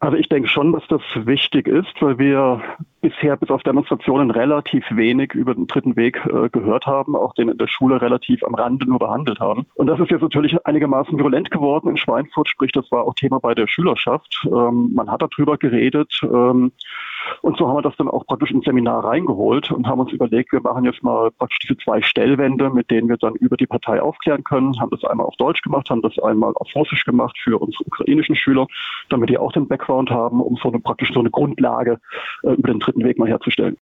Also ich denke schon, dass das wichtig ist, weil wir bisher bis auf Demonstrationen relativ wenig über den dritten Weg gehört haben, auch den in der Schule relativ am Rande nur behandelt haben. Und das ist jetzt natürlich einigermaßen virulent geworden in Schweinfurt, sprich das war auch Thema bei der Schülerschaft. Man hat darüber geredet und so haben wir das dann auch praktisch ins Seminar reingeholt und haben uns überlegt, wir machen jetzt mal praktisch diese 2 Stellwände, mit denen wir dann über die Partei aufklären können, haben das einmal auf Deutsch gemacht, haben das einmal auf Russisch gemacht für unsere ukrainischen Schüler, damit die auch den Background haben, um praktisch so eine Grundlage über den dritten Weg mal herzustellen.